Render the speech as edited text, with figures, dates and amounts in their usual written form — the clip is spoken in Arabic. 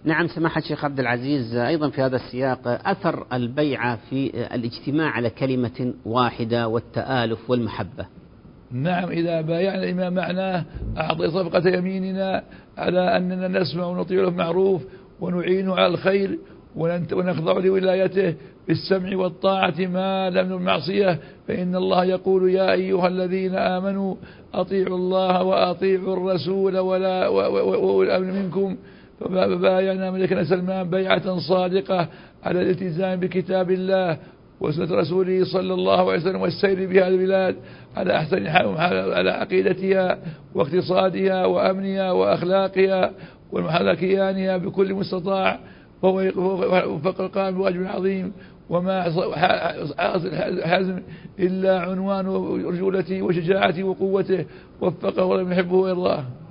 نعم سماحة الشيخ عبد العزيز، أيضا في هذا السياق أثر البيعة في الاجتماع على كلمة واحدة والتآلف والمحبة. نعم، إذا بايعنا الإمام معناه أعطي صفقة يميننا على أننا نسمع ونطيع المعروف ونعين على الخير ونخضع لولايته بالسمع والطاعة ما لم المعصية، فإن الله يقول يا أيها الذين آمنوا أطيعوا الله وأطيعوا الرسول وأولي الأمر منكم. فبايعنا ملكنا سلمان بيعة صادقة على الالتزام بكتاب الله وسنة رسوله صلى الله عليه وسلم والسير بهذه البلاد على أحسن حال، على عقيدتها واقتصادها وأمنها وأخلاقها والمحافظة كيانها بكل مستطاع، وهو وفق القائم بواجب عظيم وما حازم إلا عنوان رجولته وشجاعته وقوته، وفقه ولم يحبه ويرضاه.